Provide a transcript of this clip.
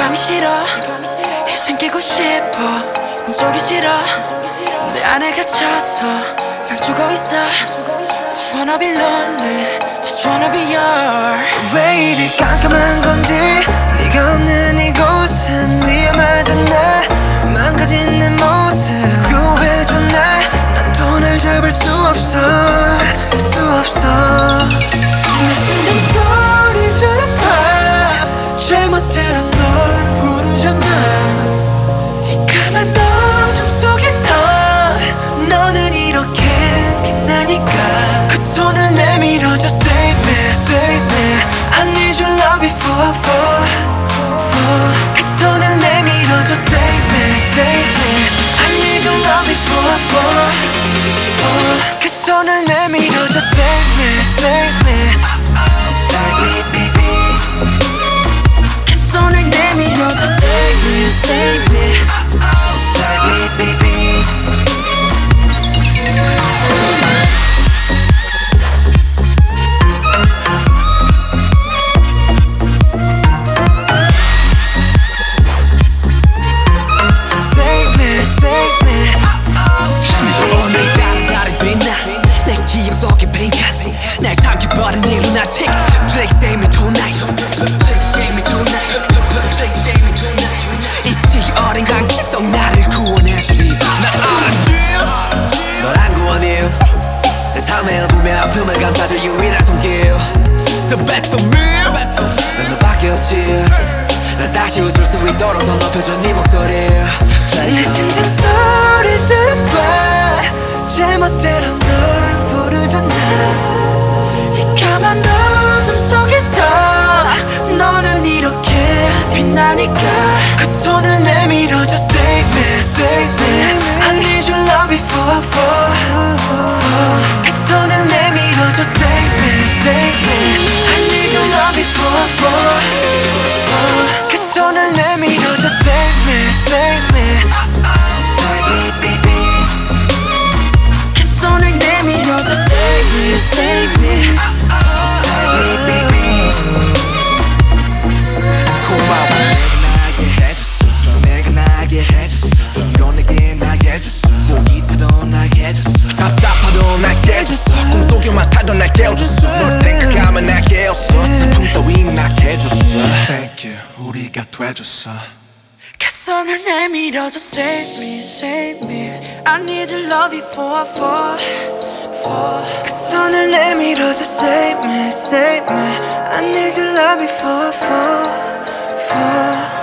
밤이 싫어 이젠 깨고 싶어 꿈속이 싫어 내 안에 갇혀서 난 죽어있어 Just wanna be lonely Just wanna be yours 왜 이리 깜깜한 건지 네가 없는 이곳은 위험하잖아 망가진 내 모습 구해줘 난 돈을 잡을 수 없어 내 심장 소리 들어봐 잘못대로 널 부르잖아 이 까만 어둠 속에서 너는 이렇게 빛나니까 그 손을 내밀어줘 Save me, save me I need your love before I fall 그 손을 내밀어줘 Save me, save me I need your love before I fall 그 손을 내밀어줘 Save me, save me Save me, baby 그 손을 내밀어줘 Save me, save me Save me, baby 날 삼켜버린 이 lunatic Please save me tonight Please save me tonight Please save me tonight 이 지기 어린 관계 속 나를 구원해주리 난 알았지 널 안 구원해 내 삶의 어둠의 아픔을 감싸줄 유일한 손길 The best of me 난 너밖에 없지 난 다시 웃을 수 있도록 더 높여줘 네 목소리 내 심장 소리 들어봐 제멋대로 널 부르잖아 까만 어둠 속에서 너는 이렇게 빛나니까 그 손을 내밀어줘 Save me, save me I need your love before I fall 그 손을 내밀어줘 Save me, save me I need your love before I fall 그 손을 내밀어줘 Save me, save me Save me, baby 그 손을 내밀어줘 Save me, save me 고마워 내가 나게 해줬어 이건 내게 나게 해줬어 목이 타도 나게 해줬어 답답하도 나게 해줬어 꿈속에만 살던 날 깨워줬어 널 생각하면 날 깨웠어 슬픔 따윈 나게 해줬어 Thank you 우리가 돼줬어 그 손을 내밀어줘 Save me, save me I need your love before I fall 그 손을 내밀어줘 Save me, save me I need your love before I fall